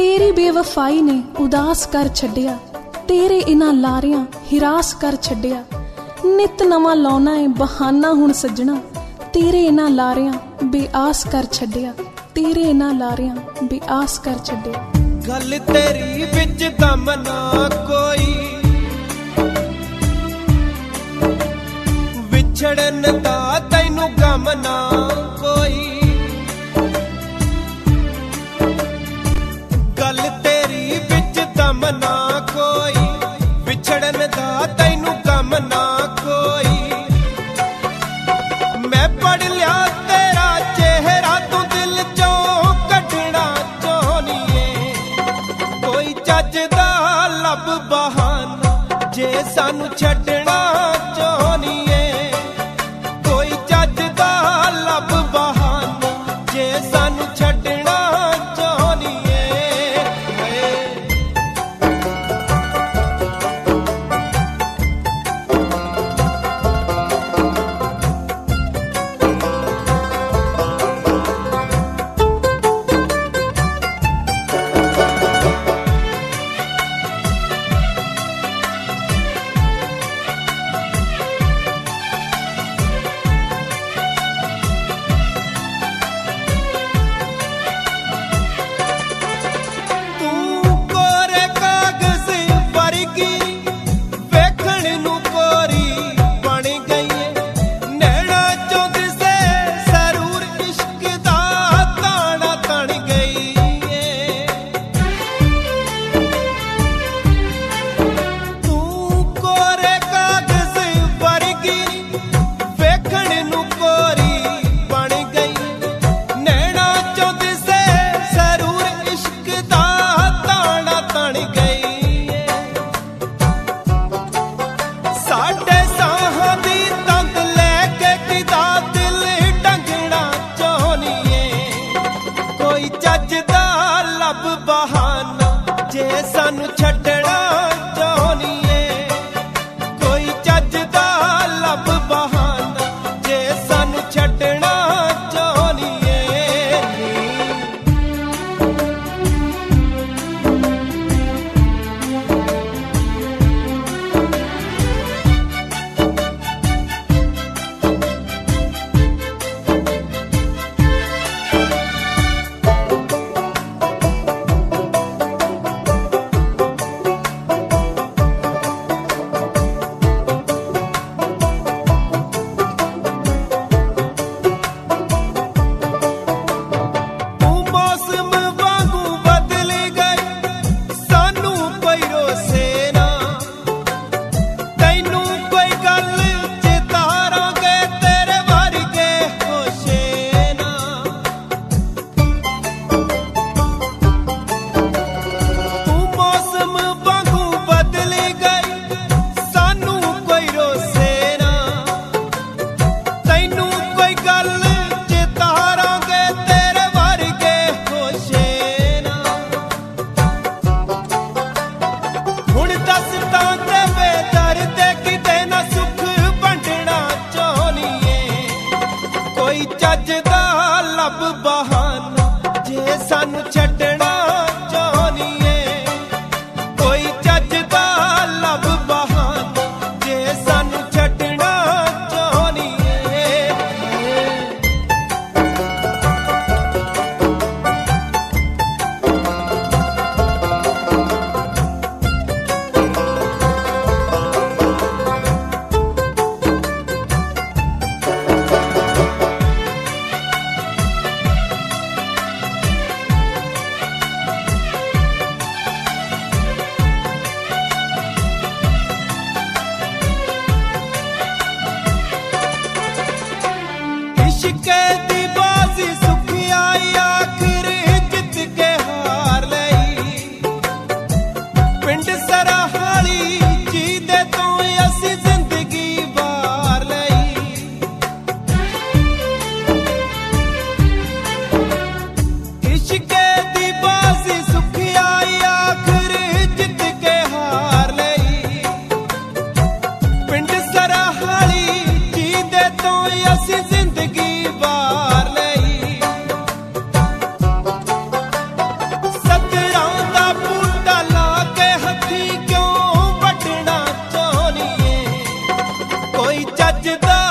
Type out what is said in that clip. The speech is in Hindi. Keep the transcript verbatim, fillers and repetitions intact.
तेरी बेवफाई ने उदास कर छड्डिया, तेरे इन्हां लारियां हिरास कर छड्डिया। नित नवां लाउना है बहाना हुण सज्जणा, तेरे इन्हां लारियां बेआस कर छड्डिया, तेरे इन्हां लारियां बेआस कर छड्डिया। गल तेरी विच दम ना कोई, विछड़न दा तैनू गम ना कोई। गल तेरी विच दम ना कोई, विछड़न दा तैनू गम ना कोई। मैं पढ़ लिया तेरा चेहरा तू दिल चों कढना चाहनीए, कोई चज दा लब बहाना जे सानू छड्डना चाहनीए। कोई चज दा लब बहाना जे सानू छड्डना चाहनीए। ਵੱਜਦਾ